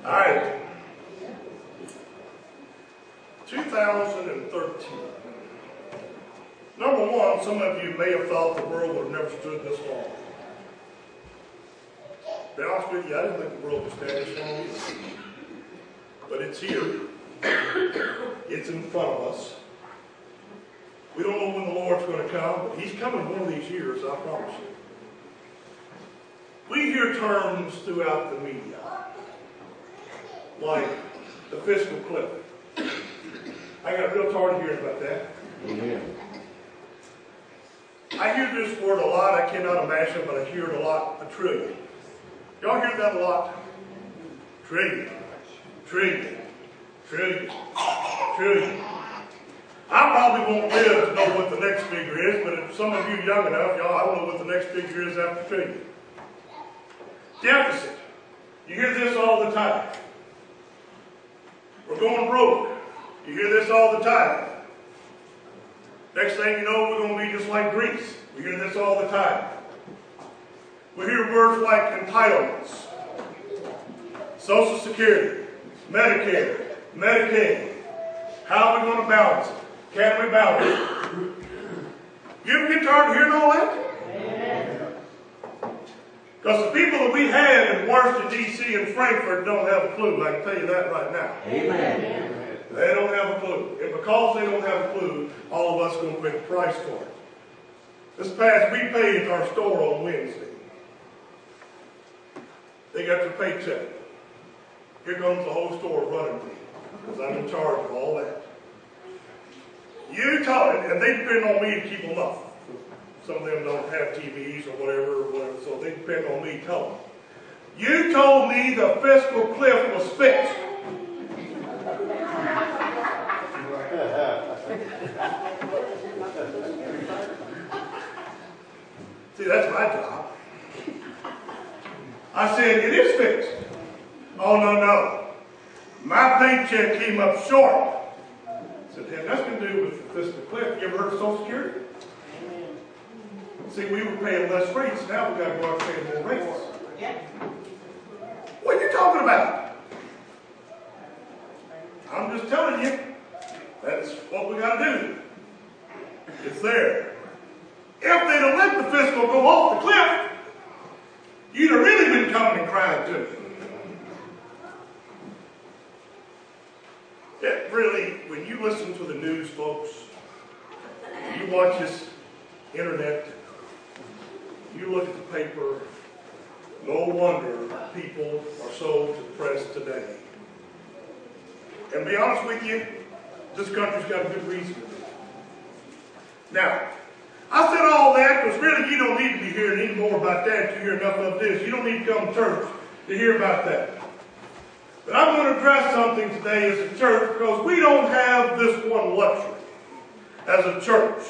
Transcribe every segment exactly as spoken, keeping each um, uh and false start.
All right. two thousand thirteen. Number one, some of you may have thought the world would have never stood this long. To be honest with you, I didn't think the world would stand this long either. But it's here. It's in front of us. We don't know when the Lord's going to come, but He's coming one of these years, I promise you. We hear terms throughout the media, like the fiscal cliff. I got real tired of hearing about that. Amen. I hear this word a lot. I cannot imagine, but I hear it a lot. A trillion. Y'all hear that a lot? Trillion. Trillion. Trillion. Trillion. I probably won't live to know what the next figure is, but if some of you young enough, y'all, I don't know what the next figure is after trillion. Deficit. You hear this all the time. We're going broke. You hear this all the time. Next thing you know, we're going to be just like Greece. We hear this all the time. We hear words like entitlements, Social Security, Medicare, Medicaid. How are we going to balance it? Can we balance it? You ever get tired of hearing all that? Because the people that we had in Washington, D C and Frankfurt don't have a clue. I can tell you that right now. Amen. They don't have a clue. And because they don't have a clue, all of us are going to pay the price for it. This past, we paid our store on Wednesday. They got their paycheck. Here comes the whole store running me, because I'm in charge of all that. You tell it, and they depend on me to keep them up. Some of them don't have T Vs or whatever, or whatever, so they depend on me to tell them. You told me the fiscal cliff was fixed. See, that's my job. I said, it is fixed. Oh, no, no. My paycheck came up short. I said, it had nothing to do with the fiscal cliff. You ever heard of Social Security? See, we were paying less rates. Now we've got to go out and pay more rates. What are you talking about? I'm just telling you. That's what we got to do. It's there. If they'd have let the fiscal go off the cliff, you'd have really been coming and crying to me. It really, when you listen to the news, folks, you watch this internet, you look at the paper, no wonder people are so depressed today. And to be honest with you, this country's got a good reason to be. Now, I said all that because really you don't need to be hearing any more about that. You hear enough of this. You don't need to come to church to hear about that. But I'm going to address something today as a church because we don't have this one luxury as a church.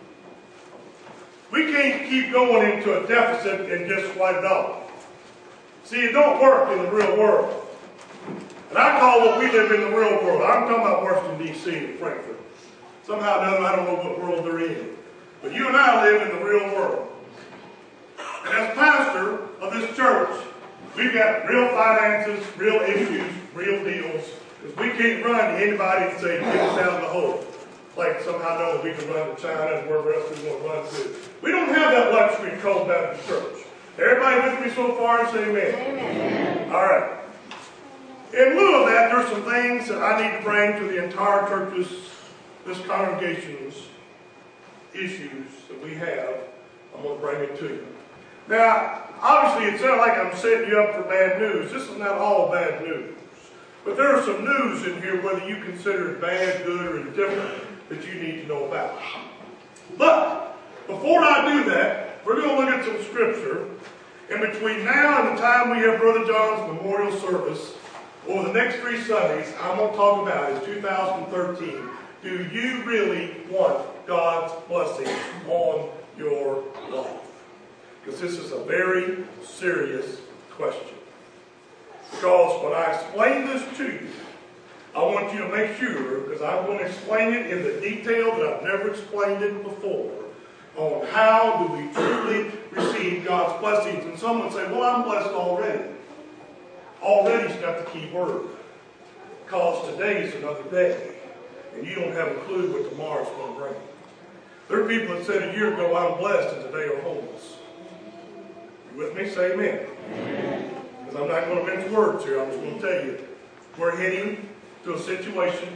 We can't keep going into a deficit and just wipe it off. See, it don't work in the real world. And I call what we live in the real world. I'm talking about Washington, D C and Frankfurt. Somehow or another, I don't know what world they're in. But you and I live in the real world. And as pastor of this church, we've got real finances, real issues, real deals. Because we can't run to anybody and say, get us out of the hole. Like somehow or another we can run to China and wherever else we want to run to. We don't have that luxury in Cold Baptist Church. Everybody with me so far? Say amen. Amen. All right. In lieu of that, there's some things that I need to bring to the entire church's, this congregation's issues that we have. I'm going to bring it to you. Now, obviously, it sounds like I'm setting you up for bad news. This is not all bad news. But there is some news in here, whether you consider it bad, good, or indifferent, that you need to know about. But, before I do that, we're going to look at some scripture. And between now and the time we have Brother John's memorial service, over the next three Sundays, I'm going to talk about is two thousand thirteen. Do you really want God's blessing on your life? Because this is a very serious question. Because when I explain this to you, I want you to make sure, because I'm going to explain it in the detail that I've never explained it before, on how do we truly receive God's blessings. And some would say, well, I'm blessed already. already's got the key word. Because today is another day. And you don't have a clue what tomorrow's going to bring. There are people that said a year ago, I'm blessed, and today are homeless. You with me? Say amen. Because I'm not going to mince words here. I'm just going to tell you. We're heading to a situation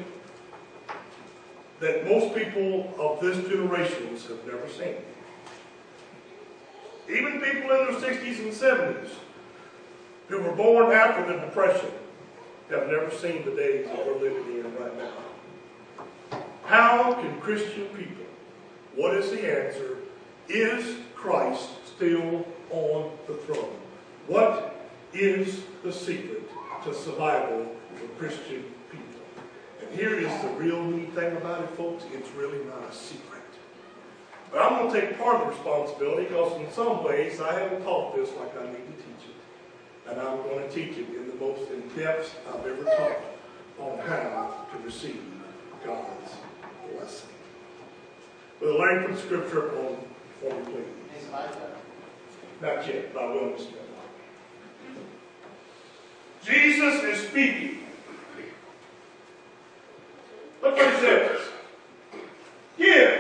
that most people of this generation have never seen. Even people in their sixties and seventies who were born after the Depression have never seen the days that we're living in right now. How can Christian people, what is the answer? Is Christ still on the throne? What is the secret to survival for Christian people? And here is the real neat thing about it, folks. It's really not a secret. But I'm going to take part of the responsibility because in some ways I haven't taught this like I need to teach it. And I'm going to teach it in the most in-depth I've ever taught on how to receive God's blessing. Will the Larry put scripture up on for me, please? Not yet, but I will in a minute. Jesus is speaking. Look what he says. Give.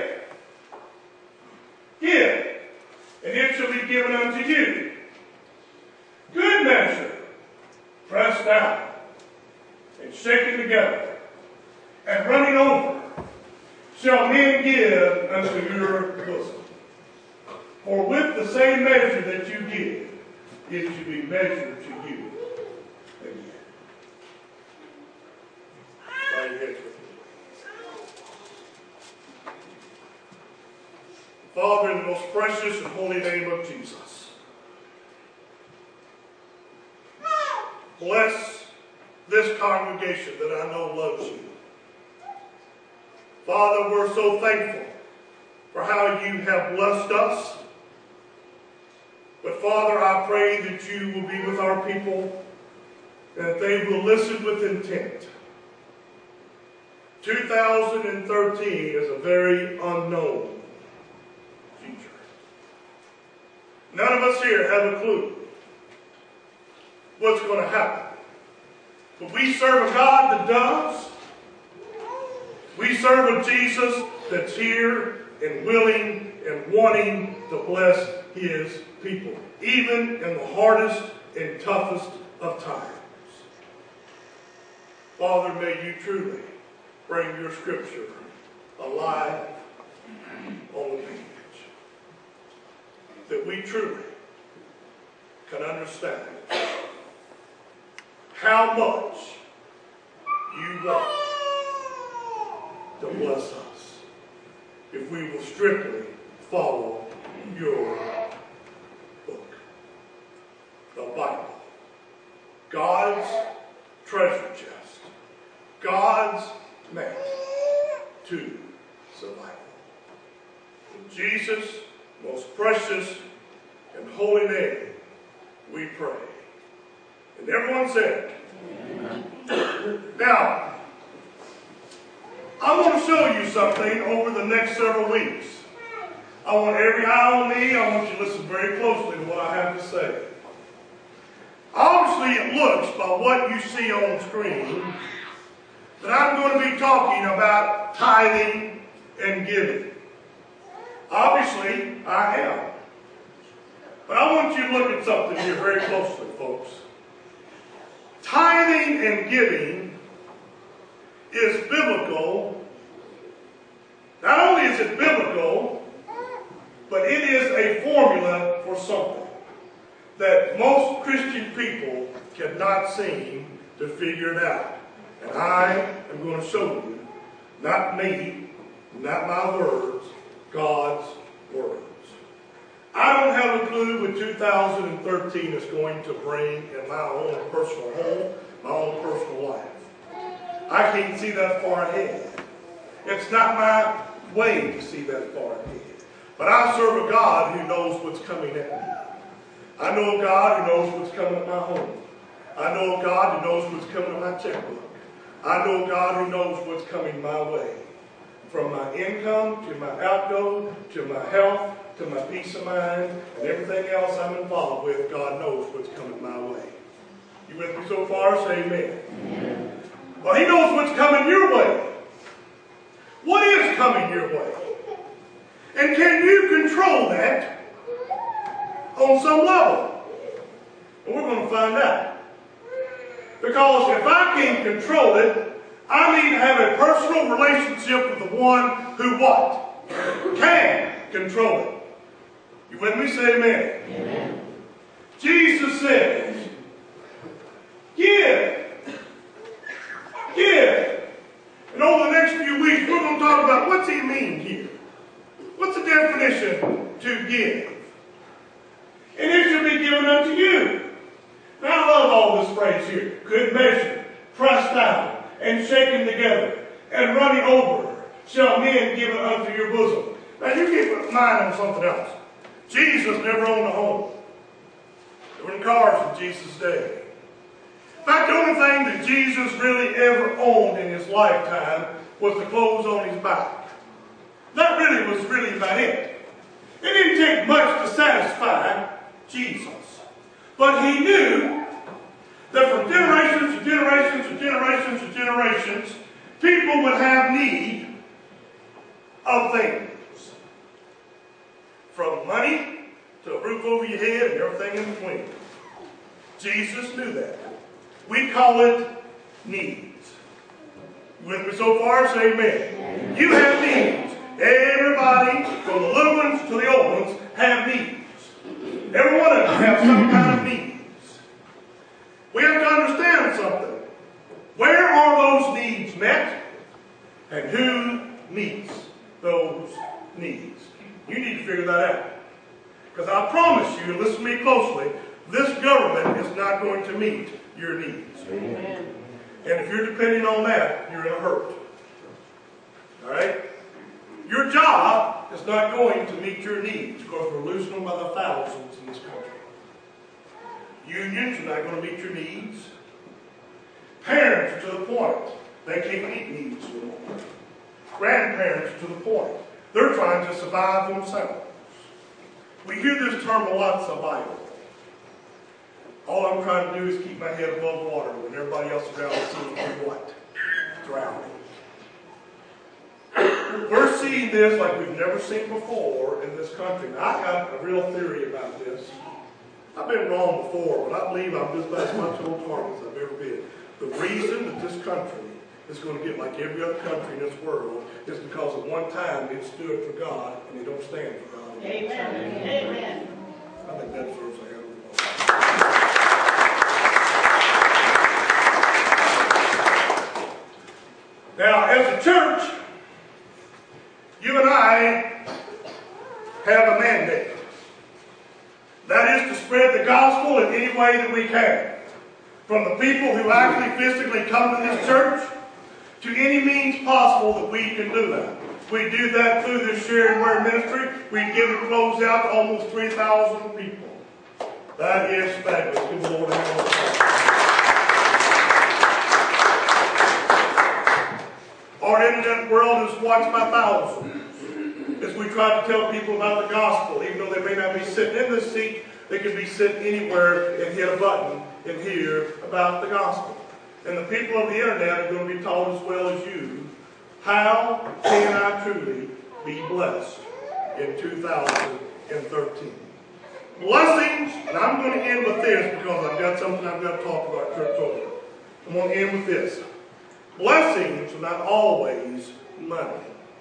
Give, and it shall be given unto you. Good measure, pressed down, and shaken together, and running over, shall men give unto your bosom. For with the same measure that you give, it shall be measured to you again. Bow your heads with me. Father, in the most precious and holy name of Jesus, bless this congregation that I know loves you. Father, we're so thankful for how you have blessed us. But Father, I pray that you will be with our people and that they will listen with intent. two thousand thirteen is a very unknown future. None of us here have a clue what's going to happen. But we serve a God that does. We serve a Jesus that's here and willing and wanting to bless his people, even in the hardest and toughest of times. Father, may you truly bring your scripture alive on the page, that we truly can understand how much you want to bless us if we will strictly follow your book, the Bible, God's treasure chest, God's map to survival. In Jesus' most precious and holy name, we pray. And everyone said, amen. Now, I want to show you something over the next several weeks. I want every eye on me. I want you to listen very closely to what I have to say. Obviously, it looks by what you see on screen that I'm going to be talking about tithing and giving. Obviously, I am. But I want you to look at something here very closely, folks. Tithing and giving is biblical. Not only is it biblical, but it is a formula for something that most Christian people cannot seem to figure it out. And I am going to show you, not me, not my words, God's words. I don't have a clue what two thousand thirteen is going to bring in my own personal home, my own personal life. I can't see that far ahead. It's not my way to see that far ahead. But I serve a God who knows what's coming at me. I know a God who knows what's coming at my home. I know a God who knows what's coming at my checkbook. I know a God who knows what's coming my way. From my income, to my outgo, to my health, to my peace of mind, and everything else I'm involved with, God knows what's coming my way. You You with me so far? Say amen. Amen. Well, he knows what's coming your way. What is coming your way? And can you control that on some level? And we're going to find out. Because if I can't control it, I need to have a personal relationship with the one who what? Can control it. You with me? Say amen. Amen. Jesus says, give. Give. And over the next few weeks, we're going to talk about what's he mean here. What's the definition to give? And it shall be given unto you. Now I love all this phrase here. Good measure, pressed down, and shaken together, and running over, shall men give it unto your bosom. Now you keep in mind on something else. Jesus never owned a home. There weren't cars in Jesus' day. In fact, the only thing that Jesus really ever owned in his lifetime was the clothes on his back. That really was really about it. It didn't take much to satisfy Jesus. But he knew that from generations to generations to generations to generations, people would have need of things. From money to a roof over your head and everything in between. Jesus knew that. We call it needs. You with me so far? Say amen. You have needs. Everybody, from the little ones to the old ones, have needs. Every one of them have some kind of needs. We have to understand something. Where are those needs met? And who meets those needs? You need to figure that out. Because I promise you, listen to me closely, this government is not going to meet your needs. Amen. And if you're depending on that, you're in a hurt. All right? Your job is not going to meet your needs because we're losing them by the thousands in this country. Unions are not going to meet your needs. Parents are to the point they can't meet needs anymore. Grandparents are to the point they're trying to survive themselves. We hear this term a lot, survival. All I'm trying to do is keep my head above water when everybody else around seems to be what? Drowning. We're seeing this like we've never seen before in this country. Now, I got a real theory about this. I've been wrong before, but I believe I'm just about as much on target as I've ever been. The reason that this country is going to get like every other country in this world is because at one time it stood for God and they don't stand for God. Amen. Amen. I think that deserves a hell of a Now, as a church, you and I have a mandate. That is to spread the gospel in any way that we can. From the people who actually physically come to this church, to any means possible that we can do that. We do that through this sharing word ministry. We give the clothes out to almost three thousand people. That is fabulous. Give the Lord a hand of applause. Our internet world is watched by thousands as we try to tell people about the gospel. Even though they may not be sitting in this seat, they can be sitting anywhere and hit a button and hear about the gospel. And the people of the internet are going to be taught as well as you, how can I truly be blessed in two thousand thirteen? Blessings, and I'm going to end with this because I've got something I've got to talk about church over. I'm going to end with this. Blessings are not always money.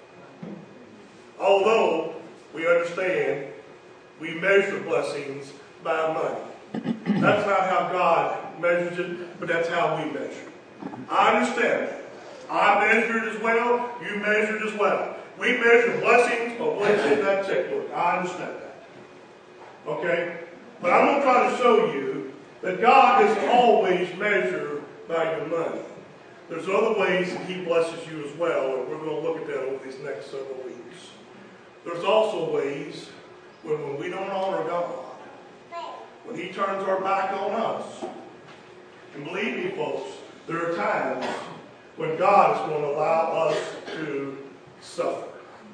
Although we understand we measure blessings by money. That's not how God measures it, but that's how we measure. I understand that. I measure it as well. You measure it as well. We measure blessings by what's in that checkbook. I understand that. Okay? But I'm going to try to show you that God doesn't always measure by your money. There's other ways that he blesses you as well, and we're going to look at that over these next several weeks. There's also ways when, when we don't honor God, when he turns our back on us. And believe me, folks, there are times when God is going to allow us to suffer.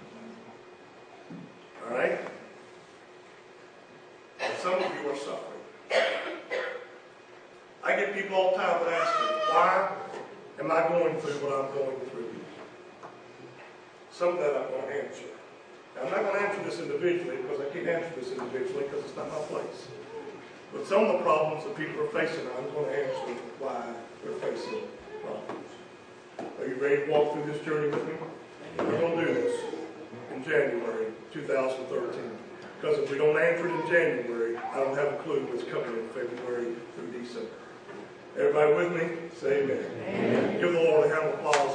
All right? And some of you are suffering. I I get people all the time that ask me, why am I going through what I'm going through? Some of that I'm going to answer. Now, I'm not going to answer this individually because I can't answer this individually because it's not my place. But some of the problems that people are facing, I'm going to answer why they're facing problems. Are you ready to walk through this journey with me? We're going to do this in January two thousand thirteen. Because if we don't answer it in January, I don't have a clue what's coming in February through December. Everybody with me? Say amen. Amen. Give the Lord a hand of applause.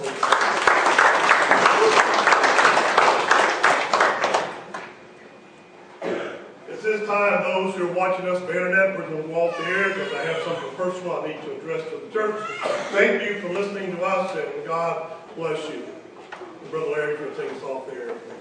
At this time, those who are watching us by internet, we're going to go off the air because I have something personal I need to address to the church. Thank you for listening to us, and God bless you. Brother Larry, you're going to take us off the air.